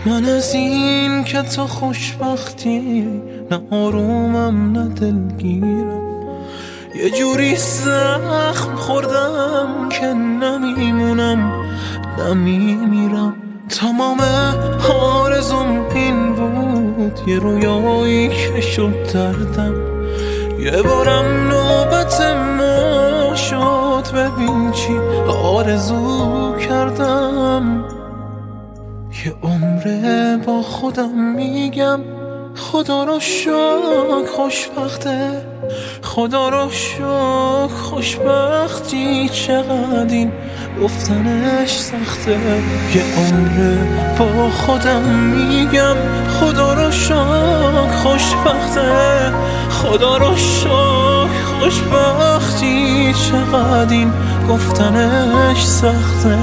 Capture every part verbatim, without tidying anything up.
من از این که تو خوشبختی نه آرومم نه دلگیرم، یه جوری زخم خوردم که نمیمونم نمیمیرم. تمام آرزوم این بود یه رویایی که شد دردم، یه بارم نوبت ما شد ببین چی آرزو کردم. یه عمره با خودم میگم خدا رو شکر خوشبخته، خدا رو شکر خوشبختی چقدر این گفتنش سخته. یه عمره با خودم میگم خدا رو شکر خوشبخته، خدا رو شکر خوشبختی چقدر این گفتنش سخته.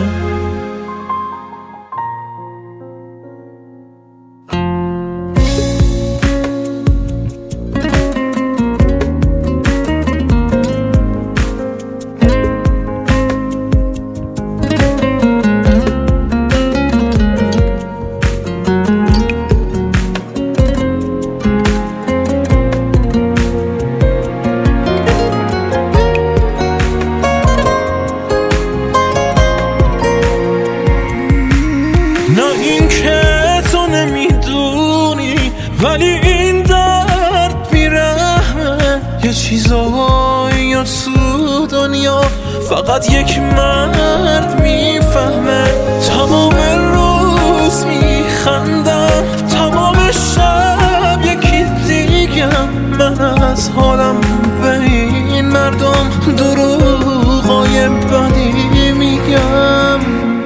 نه این که تو نمیدونی ولی این درد بیرحمه، یه چیزایی تو دنیا فقط یک مرد میفهمه. تمام روز میخندم تمام شب یکی دیگم، من از حالم به این مردم دروغای بدی میگم.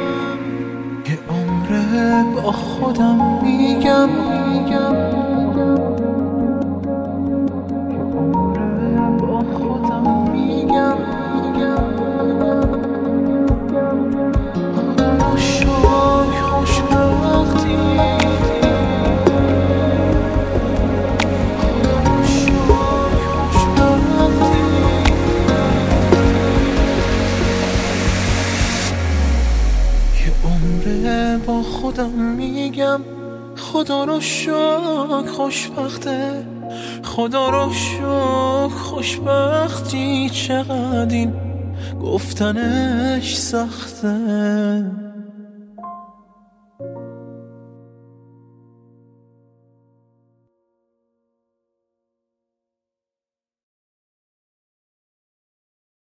با خودم میگم میگم با خودم میگم میگم شوق خوشبختی با خودم میگم خدا رو شکر خوشبخته، خدا رو شکر خوشبختی چقدر این گفتنش سخته.